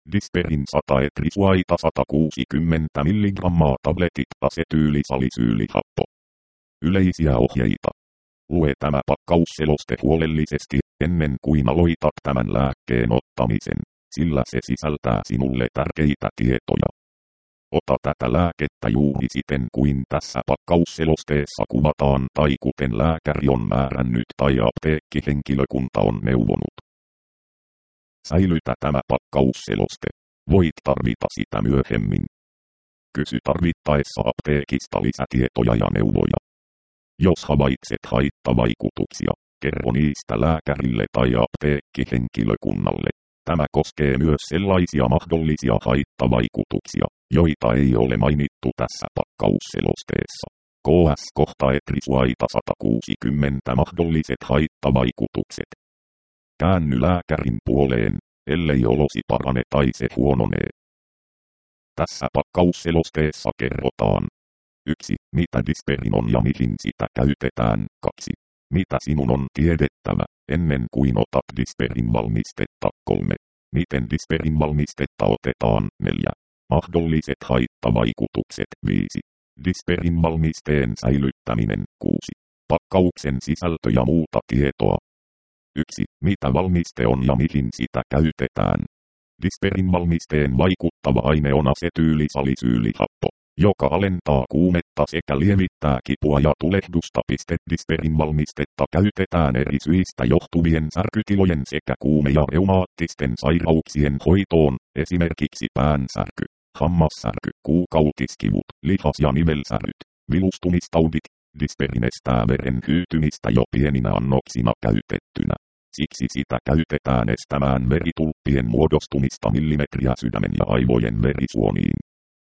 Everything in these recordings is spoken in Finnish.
Disperin 100 etrisuaita 160 mg tabletit asetyylisalisyylihappo. Yleisiä ohjeita. Lue tämä pakkausseloste huolellisesti ennen kuin aloitat tämän lääkkeen ottamisen, sillä se sisältää sinulle tärkeitä tietoja. Ota tätä lääkettä juuri siten kuin tässä pakkausselosteessa kuvataan tai kuten lääkäri on määrännyt tai apteekkihenkilökunta on neuvonut. Säilytä tämä pakkausseloste. Voit tarvita sitä myöhemmin. Kysy tarvittaessa apteekista lisätietoja ja neuvoja. Jos havaitset haittavaikutuksia, kerro niistä lääkärille tai apteekkihenkilökunnalle. Tämä koskee myös sellaisia mahdollisia haittavaikutuksia, joita ei ole mainittu tässä pakkausselosteessa. KS kohta etrisuaita 160 mahdolliset haittavaikutukset. Käänny lääkärin puoleen, ellei olosi parane tai se huononee. Tässä pakkausselosteessa kerrotaan. 1. Mitä Disperin on ja mihin sitä käytetään. 2. Mitä sinun on tiedettävä, ennen kuin otat Disperin valmistetta. 3. Miten Disperin valmistetta otetaan. 4. Mahdolliset haittavaikutukset. 5. Disperin valmisteen säilyttäminen. 6. Pakkauksen sisältö ja muuta tietoa. 1. Mitä valmiste on ja mihin sitä käytetään. Disperin valmisteen vaikuttava aine on asetyylisalisyylihappo, joka alentaa kuumetta sekä lievittää kipua ja tulehdusta. Disperin valmistetta käytetään eri syistä johtuvien särkytilojen sekä kuume- ja reumaattisten sairauksien hoitoon, esimerkiksi päänsärky, hammassärky, kuukautiskivut, lihas- ja nivelsäryt, vilustumistaudit. Disperin estää veren hyytymistä jo pieninä annoksina käytettynä. Siksi sitä käytetään estämään veritulppien muodostumista millimetriä sydämen ja aivojen verisuoniin.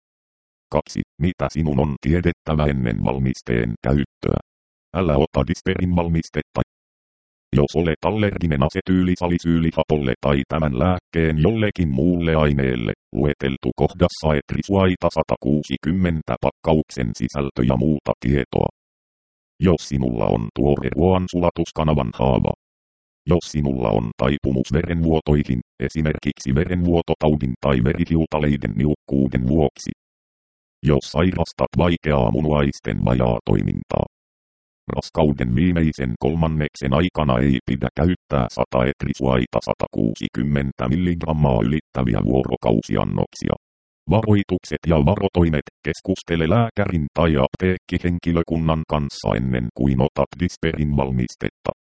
2. Mitä sinun on tiedettävä ennen valmisteen käyttöä? Älä ota Disperin valmistetta. Jos olet allerginen asetyylisalisyylihapolle tai tämän lääkkeen jollekin muulle aineelle, lueteltu kohdassa etrisuaita 160 pakkauksen sisältö ja muuta tietoa. Jos sinulla on tuore ruoansulatuskanavan haava. Jos sinulla on taipumus verenvuotoihin, esimerkiksi verenvuototaudin tai verihiutaleiden niukkuuden vuoksi. Jos sairastat vaikeaa munuaisten vajaatoimintaa. Raskauden viimeisen kolmanneksen aikana ei pidä käyttää 100 etrisuaita 160 mg ylittäviä vuorokausiannoksia. Varoitukset ja varotoimet. Keskustele lääkärin tai apteekkihenkilökunnan kanssa ennen kuin otat Disperin valmistetta.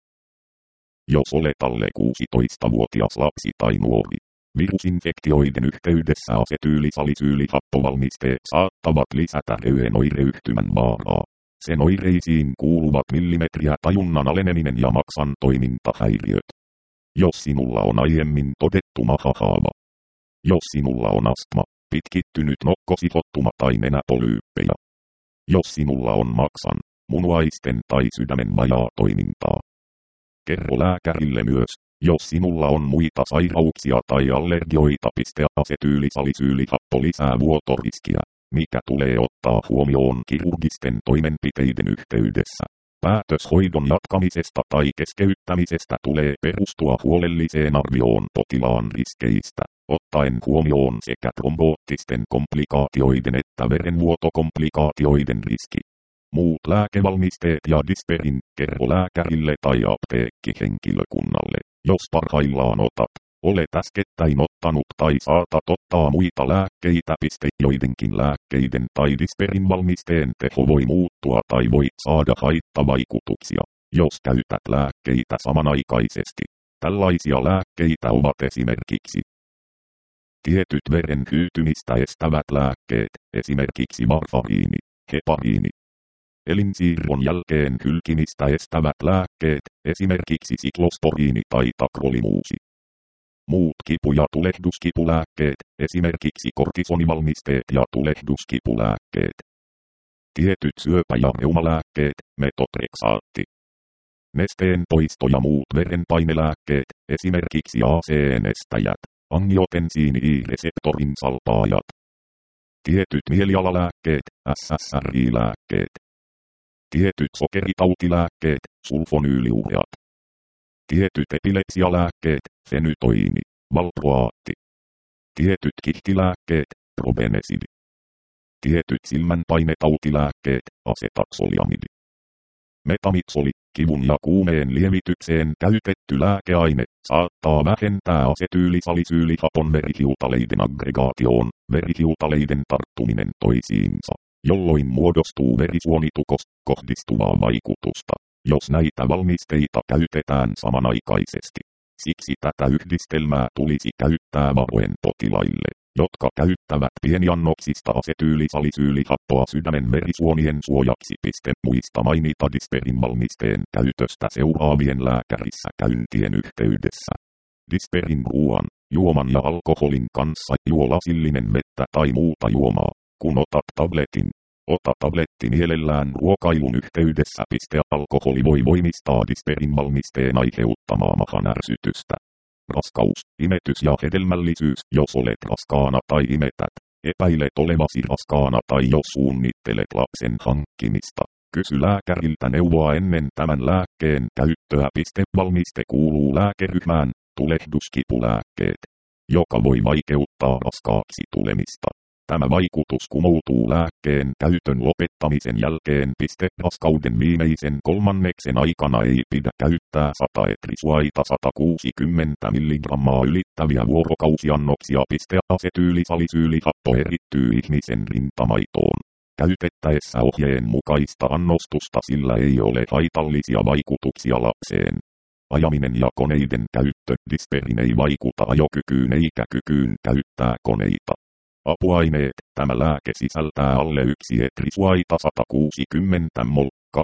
Jos olet alle 16-vuotias lapsi tai nuori, virusinfektioiden yhteydessä asetyylisalisyylihappovalmisteet saattavat lisätä reuenoireyhtymän vaaraa. Sen oireisiin kuuluvat millimetriä tajunnan aleneminen ja maksan toimintahäiriöt. Jos sinulla on aiemmin todettu mahahaava. Jos sinulla on astma, pitkittynyt nokkosihottuma tai nenäpolyyppejä. Jos sinulla on maksan, munuaisten tai sydämen vajaatoimintaa. Kerro lääkärille myös, jos sinulla on muita sairauksia tai allergioita. Asetyylisalisyylihappo lisää vuotoriskiä, mikä tulee ottaa huomioon kirurgisten toimenpiteiden yhteydessä. Päätös hoidon jatkamisesta tai keskeyttämisestä tulee perustua huolelliseen arvioon potilaan riskeistä, ottaen huomioon sekä tromboottisten komplikaatioiden että verenvuotokomplikaatioiden riski. Muut lääkevalmisteet ja Disperin, kerro lääkärille tai apteekkihenkilökunnalle, jos parhaillaan otat, olet äskettäin ottanut tai saatat ottaa muita lääkkeitä. Joidenkin lääkkeiden tai Disperin valmisteen teho voi muuttua tai voit saada haittavaikutuksia, jos käytät lääkkeitä samanaikaisesti. Tällaisia lääkkeitä ovat esimerkiksi tietyt veren hyytymistä estävät lääkkeet, esimerkiksi varfariini, hepariini. Elinsiirron jälkeen hylkimistä estävät lääkkeet, esimerkiksi siklosporiini tai takrolimuusi. Muut kipu- ja tulehduskipulääkkeet, esimerkiksi kortisonivalmisteet ja tulehduskipulääkkeet. Tietyt syöpä- ja reumalääkkeet, metotreksaatti. Nesteen poisto ja muut verenpainelääkkeet, esimerkiksi ACE-nestäjät, angiotensiini-reseptorin salpaajat. Tietyt mielialalääkkeet, SSRI-lääkkeet. Tietyt sokeritautilääkkeet, sulfonyyliureat. Tietyt epilepsialääkkeet, fenytoini, valproaatti. Tietyt kihtilääkkeet, probenesidi. Tietyt silmänpainetautilääkkeet, asetaksoliamidi. Metamitsoli, kivun ja kuumeen lievitykseen käytetty lääkeaine, saattaa vähentää asetyylisalisyylihapon verihiutaleiden aggregaatioon, verihiutaleiden tarttuminen toisiinsa, jolloin muodostuu verisuonitukos kohdistuvaa vaikutusta, jos näitä valmisteita käytetään samanaikaisesti. Siksi tätä yhdistelmää tulisi käyttää varoen potilaille, jotka käyttävät pieniannoksista asetyylisalisyylihappoa sydämen verisuonien suojaksi. Muista mainita Disperin valmisteen käytöstä seuraavien lääkärissä käyntien yhteydessä. Disperin ruoan, juoman ja alkoholin kanssa juo lasillinen vettä tai muuta juomaa, kun otat tabletin. Ota tabletti mielellään ruokailun yhteydessä. Alkoholi voi voimistaa Disperin valmisteen aiheuttamaa mahanärsytystä. Raskaus, imetys ja hedelmällisyys. Jos olet raskaana tai imetät, epäilet olevasi raskaana tai jos suunnittelet lapsen hankkimista, kysy lääkäriltä neuvoa ennen tämän lääkkeen käyttöä. Valmiste kuuluu lääkeryhmään, tulehduskipulääkkeet, joka voi vaikeuttaa raskaaksi tulemista. Tämä vaikutus kumoutuu lääkkeen käytön lopettamisen jälkeen. Raskauden viimeisen kolmanneksen aikana ei pidä käyttää 100 etrisuaita 160 mg ylittäviä vuorokausiannoksia. Asetyylisalisyylihappo erittyy ihmisen rintamaitoon käytettäessä ohjeen mukaista annostusta, sillä ei ole haitallisia vaikutuksia lapseen. Ajaminen ja koneiden käyttö. Disperin ei vaikuta ajokykyyn eikä kykyyn käyttää koneita. Apuaineet. Tämä lääke sisältää alle 1 etrisuaita 160 mol,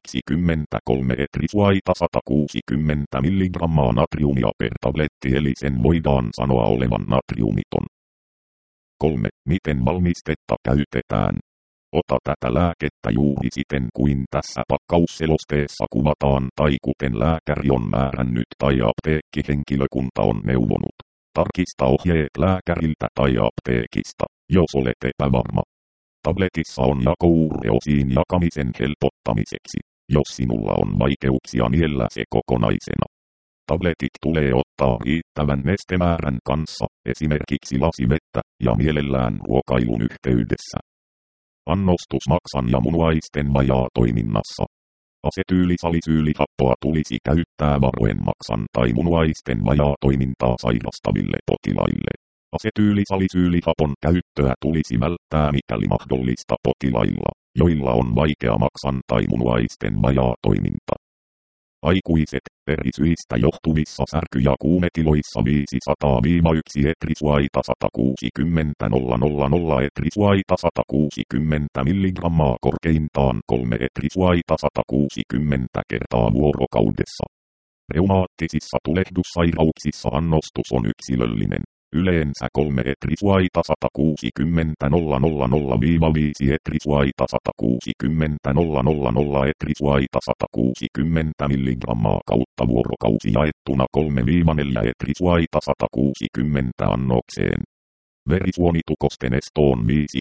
23 etrisuaita 160 mg natriumia per tabletti, eli sen voidaan sanoa olevan natriumiton. 3. Miten valmistetta käytetään? Ota tätä lääkettä juuri siten kuin tässä pakkausselosteessa kuvataan tai kuten lääkäri on määrännyt tai apteekkihenkilökunta on neuvonut. Tarkista ohjeet lääkäriltä tai apteekista, jos olet epävarma. Tabletissa on jakoureosiin jakamisen helpottamiseksi, jos sinulla on vaikeuksia niellä se kokonaisena. Tabletit tulee ottaa riittävän nestemäärän kanssa, esimerkiksi lasivettä, ja mielellään ruokailun yhteydessä. Annostus maksan ja munuaisten vajaatoiminnassa. Asetyylisalisyylihappoa tulisi käyttää varoen maksan tai munuaisten vajaatoimintaa sairastaville potilaille. Asetyylisalisyylihapon käyttöä tulisi välttää mikäli mahdollista potilailla, joilla on vaikea maksan tai munuaisten vajaatoiminta. Aikuiset, eri syistä johtuvissa särky- ja kuumetiloissa 500-1 etrisuaita 160 000 etrisuaita 160 mg korkeintaan 3 etrisuaita 160 kertaa vuorokaudessa. Reumaattisissa tulehdussairauksissa annostus on yksilöllinen. Yleensä 3 etrisuaita 160 000-5 etrisuaita 160 000 etrisuaita 160 mg kautta vuorokausi jaettuna 3-4 etrisuaita 160 annokseen. Verisuonitukosten estoon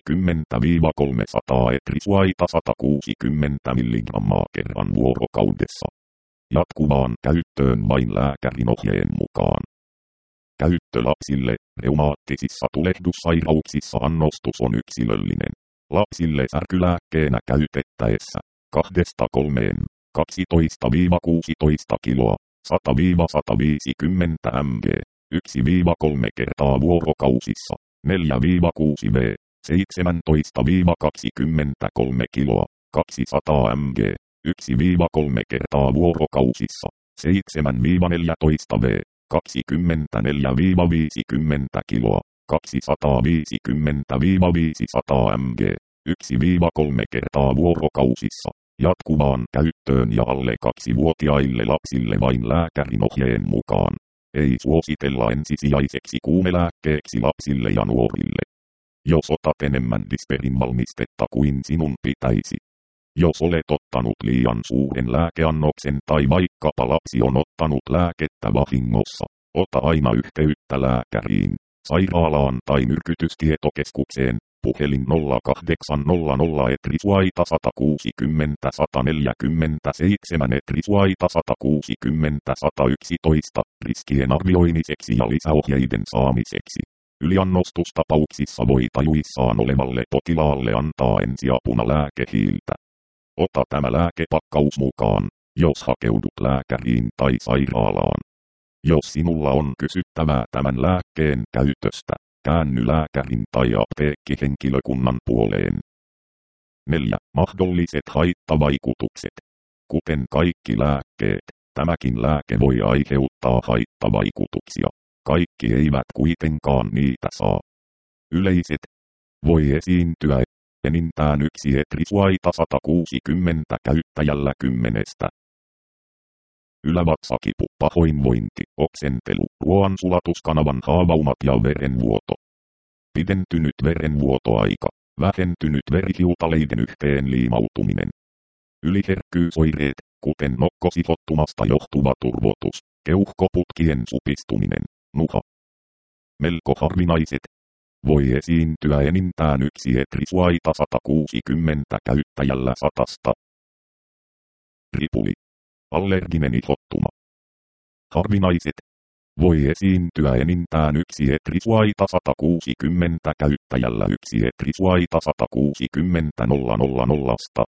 50-300 etrisuaita 160 mg kerran vuorokaudessa. Jatkuvaan käyttöön vain lääkärin ohjeen mukaan. Käyttö lapsille. Reumaattisissa tulehdussairauksissa annostus on yksilöllinen. Lapsille särkylääkkeenä käytettäessä 2-3, 12-16 kiloa, 100-150 mg, 1-3 kertaa vuorokausissa, 4-6 v, 17-23 kiloa, 200 mg, 1-3 kertaa vuorokausissa, 7-14 v, 24-50 kiloa, 250-500 mg, 1-3 kertaa vuorokausissa, jatkuvaan käyttöön ja alle 2-vuotiaille lapsille vain lääkärin ohjeen mukaan. Ei suositella ensisijaiseksi kuumelääkkeeksi lapsille ja nuorille. Jos otat enemmän Disperin valmistetta kuin sinun pitäisi. Jos olet ottanut liian suuren lääkeannoksen tai vaikkapa lapsi on ottanut lääkettä vahingossa, ota aina yhteyttä lääkäriin, sairaalaan tai myrkytystietokeskukseen, puhelin 0800 etrisuaita 160 147 etrisuaita 160 111, riskien arvioimiseksi ja lisäohjeiden saamiseksi. Yliannostustapauksissa voi tajuissaan olevalle potilaalle antaa ensiapuna lääkehiiltä. Ota tämä lääkepakkaus mukaan, jos hakeudut lääkäriin tai sairaalaan. Jos sinulla on kysyttävää tämän lääkkeen käytöstä, käänny lääkärin tai apteekkihenkilökunnan puoleen. 4. Mahdolliset haittavaikutukset. Kuten kaikki lääkkeet, tämäkin lääke voi aiheuttaa haittavaikutuksia. Kaikki eivät kuitenkaan niitä saa. Yleiset. Voi esiintyä enintään yksi etrisuaita 160 käyttäjällä 10. Ylävatsakipu, pahoinvointi, oksentelu, ruoansulatuskanavan haavaumat ja verenvuoto. Pidentynyt verenvuotoaika, vähentynyt verihiutaleiden yhteenliimautuminen. Yliherkkyysoireet, kuten nokkosihottumasta johtuva turvotus, keuhkoputkien supistuminen, nuha. Melko harvinaiset. Voi esiintyä enintään yksi etrisuaita 160 käyttäjällä 100. Ripuli. Allerginen ihottuma. Harvinaiset. Voi esiintyä enintään yksi etrisuaita 160 käyttäjällä yksi etrisuaita 160 000.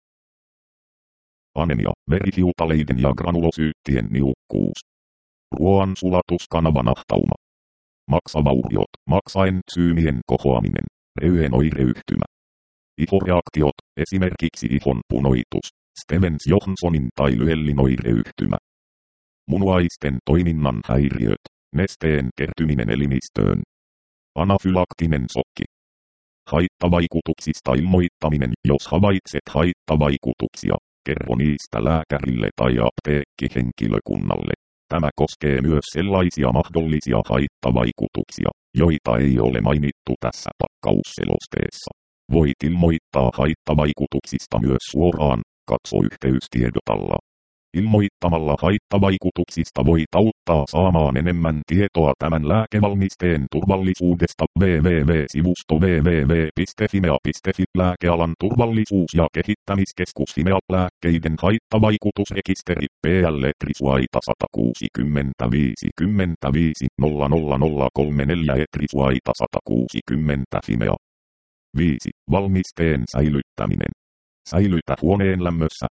Anemia, verihiutaleiden ja granulosyyttien niukkuus. Ruoansulatuskanavan ahtauma. Maksavauriot, maksaentsyymien kohoaminen, reyhen oireyhtymä. Ihoreaktiot, esimerkiksi ihon punoitus, Stevens-Johnsonin tai Lyellin oireyhtymä. Munuaisten toiminnan häiriöt, nesteen kertyminen elimistöön. Anafylaktinen shokki. Haittavaikutuksista ilmoittaminen. Jos havaitset haittavaikutuksia, kerro niistä lääkärille tai apteekkihenkilökunnalle. Tämä koskee myös sellaisia mahdollisia haittavaikutuksia, joita ei ole mainittu tässä pakkausselosteessa. Voit ilmoittaa haittavaikutuksista myös suoraan, katso yhteystiedot alla. Ilmoittamalla haittavaikutuksista voit auttaa saamaan enemmän tietoa tämän lääkevalmisteen turvallisuudesta. www.sivusto www.fimea.fi. Lääkealan turvallisuus- ja kehittämiskeskus Fimea. Lääkkeiden haittavaikutusrekisteri PL etrisuaita 160 55 00034 etrisuaita 160 Fimea. 5. Valmisteen säilyttäminen. Säilytä huoneen lämmössä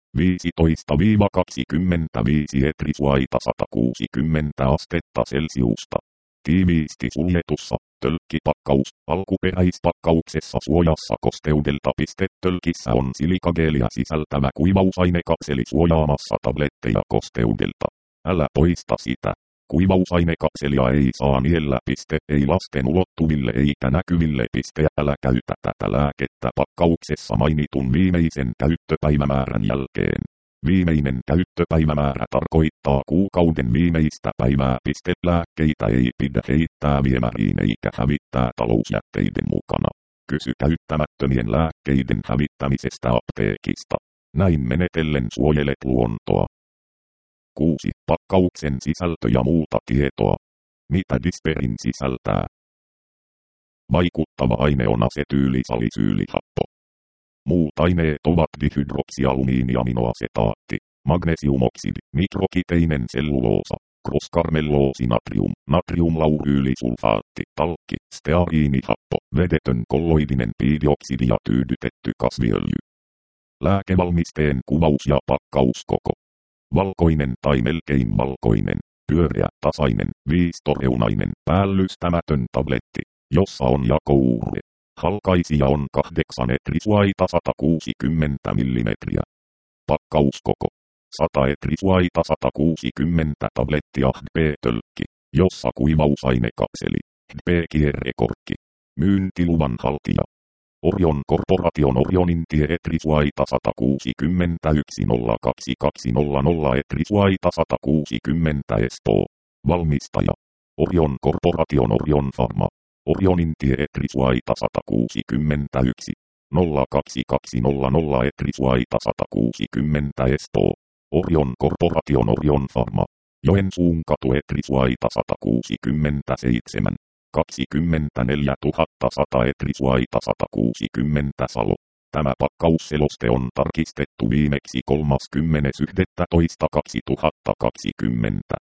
15-25 etrisuaita 160 astetta Celsiusta. Tiiviisti suljetussa tölkkipakkaus. Alkuperäispakkauksessa suojassa kosteudelta. Tölkissä on silikageelia sisältävä kuivausainekapseli suojaamassa tabletteja kosteudelta. Älä poista sitä. Kuivausainekapselia ei saa niellä. Ei lasten ulottuville eikä näkyville. Älä käytä tätä lääkettä pakkauksessa mainitun viimeisen käyttöpäivämäärän jälkeen. Viimeinen käyttöpäivämäärä tarkoittaa kuukauden viimeistä päivää. Lääkkeitä ei pidä heittää viemäriin eikä hävittää talousjätteiden mukana. Kysy käyttämättömien lääkkeiden hävittämisestä apteekista. Näin menetellen suojelet luontoa. 6. Pakkauksen sisältö ja muuta tietoa. Mitä Disperin sisältää? Vaikuttava aine on asetyylisalisyylihappo. Muut aineet ovat dihydroksialumiiniaminoasetaatti, magnesiumoksidi, mikrokiteinen selluloosa, kroskarmelloosi-natrium, natriumlauryylisulfaatti, talkki, steariinihappo, vedetön kolloidinen piidioksidi ja tyydytetty kasviöljy. Lääkevalmisteen kuvaus ja pakkauskoko. Valkoinen tai melkein valkoinen, pyöreä, tasainen, viistoreunainen, päällystämätön tabletti, jossa on jakouure. Halkaisija on 8 etrisuaita 160 mm. Pakkauskoko. 100 etrisuaita 160 tablettia HDP-tölkki, jossa kuivausainekapseli. HDP-kierrekorkki. Myyntiluvan haltija. Orion Corporation Orionin tie etrisuaita 161 02200 etrisuaita 160 Espoo. Valmistaja. Orion Corporation Orion Pharma. Orionin tie etrisuaita 161 02200 etrisuaita 160 Espoo. Orion Corporation Orion Pharma. Joensuun katu etrisuaita 167. 24 100 etrisuaita 160 Salo. Tämä pakkausseloste on tarkistettu viimeksi 30.11.2020.